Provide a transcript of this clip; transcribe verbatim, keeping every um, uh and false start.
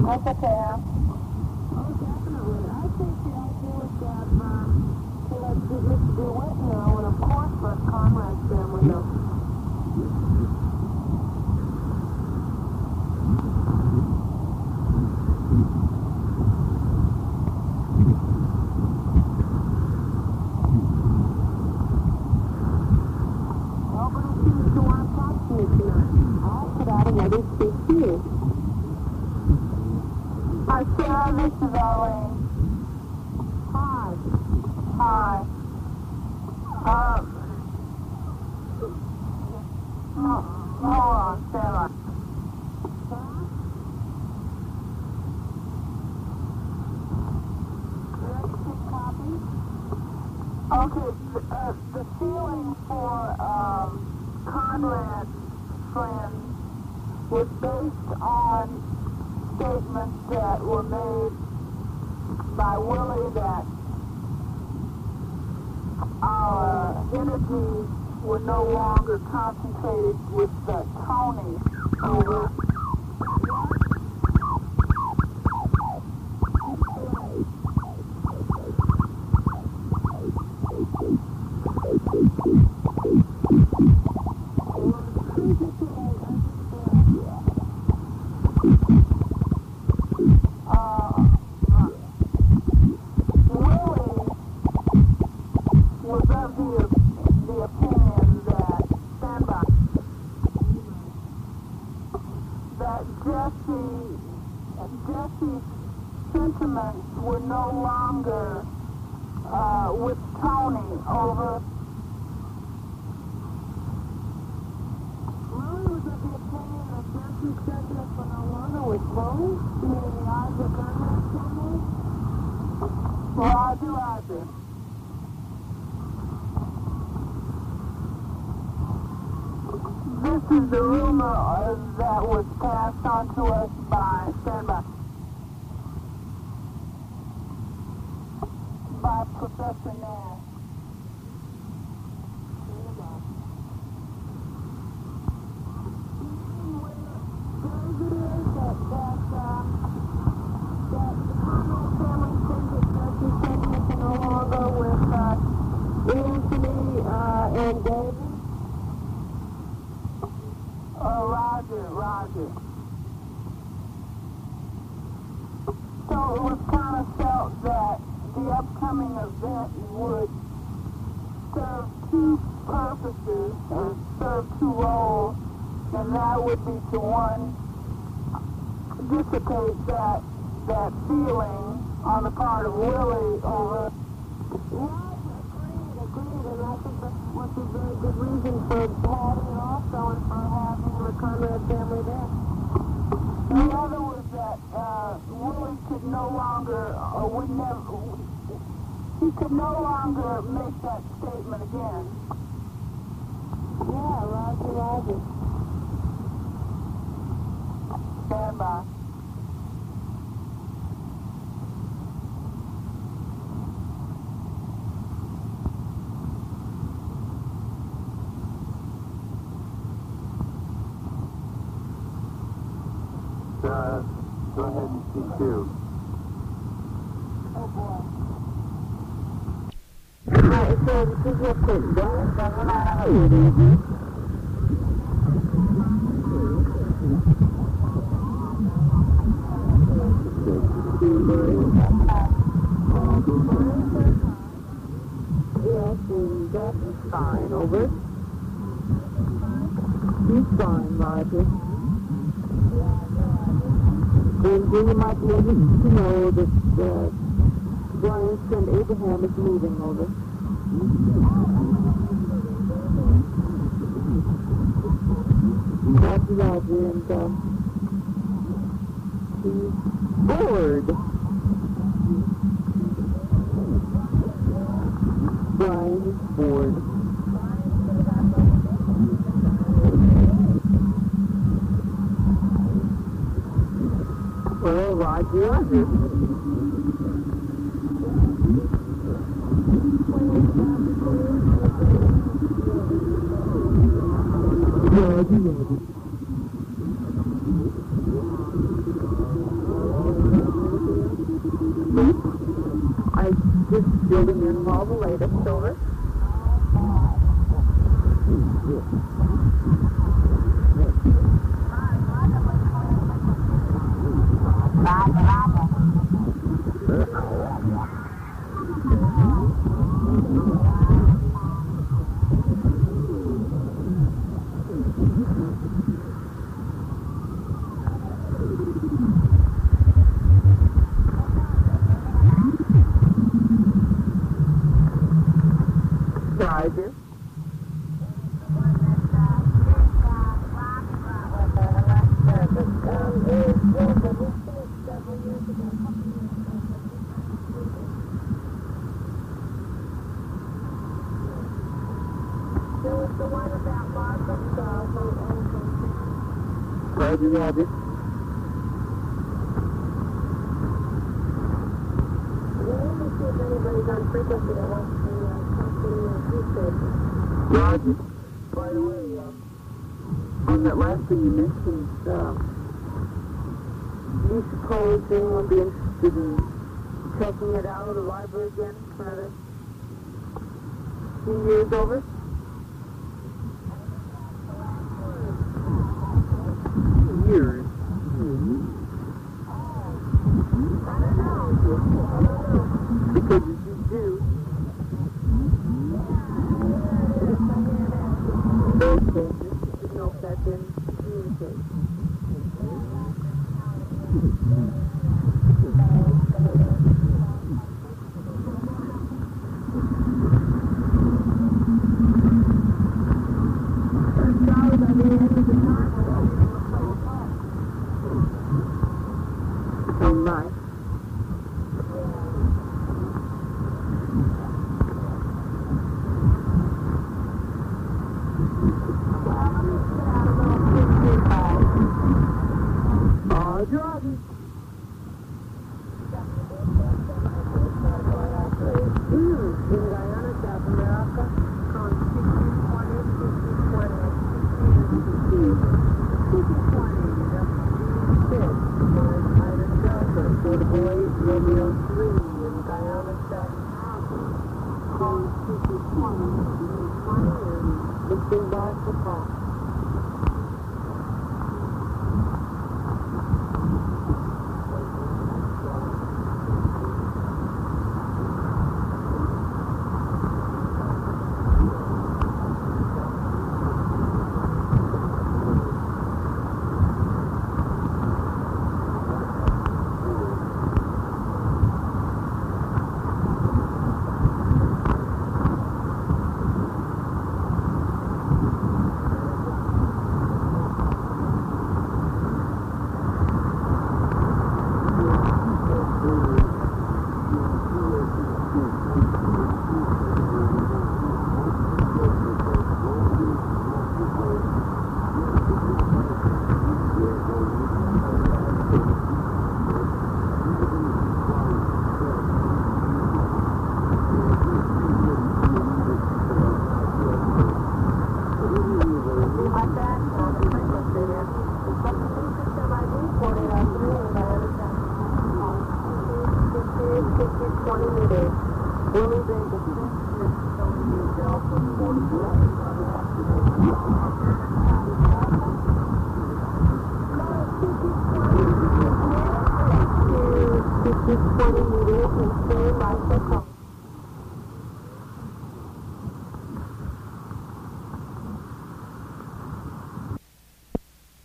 That's okay. Oh, definitely. I think the idea is that um, to let Mister DeWitt know, and of course let Conrad's family know. Nobody seems to want to talk to me tonight. I'll put out another speak to you. Hi, Sarah, this is Arlene. Hi. Hi. Um, no, hold on, Sarah. Okay, uh, the feeling for um, Conrad's friend was based on statements that were made by Willie that our energies were no longer concentrated with uh, Tony over. Were no longer uh, with Tony over. Willie was of the opinion that Jesse's sentiments were no longer with Tony, meaning the eyes of Conrad's family. Roger, Roger. This is the rumor uh, that was passed on to us by standby. By Professor Nash. Anthony uh, and David? Oh, Roger, Roger. So it was kind of felt that the upcoming event would serve two purposes, or serve two roles, and that would be to, one, dissipate that that feeling on the part of Willie over. Yeah, agreed, agreed, and I think that was a very good reason for having it also and for having the Conrad family there. The other was that uh, Willie could no longer, or would never, he could no longer make that statement again. Yeah, Roger, Roger. Stand by. Uh, go ahead and speak too. Oh boy. Alright, so this is real quick. Yes, and that's fine, over. He's fine, Roger. And then you might be able to know that uh, Brian's friend Abraham is moving over. Roger, Roger, and uh, he's bored. Brian is bored. Well, Roger, Roger. Roger, Roger. Roger, Roger. Let me see if anybody's on frequency that wants to uh, talk to me on Tuesday. Roger. By the way, uh, on that last thing you mentioned, uh, do you suppose anyone would be interested in checking it out at the library again for another few years over? Years? Because if you do, okay, just to know if that's in communication. So nice. Oh, driving. Mm, in Guyana, South America, calling sixty twenty, sixty twenty, sixty twenty, six, Ida Delta, for the boys, Romeo three, in Guyana, South America, calling sixty twenty, and looking back to past. twenty meters. Willie Vegas, twenty meters and stay like the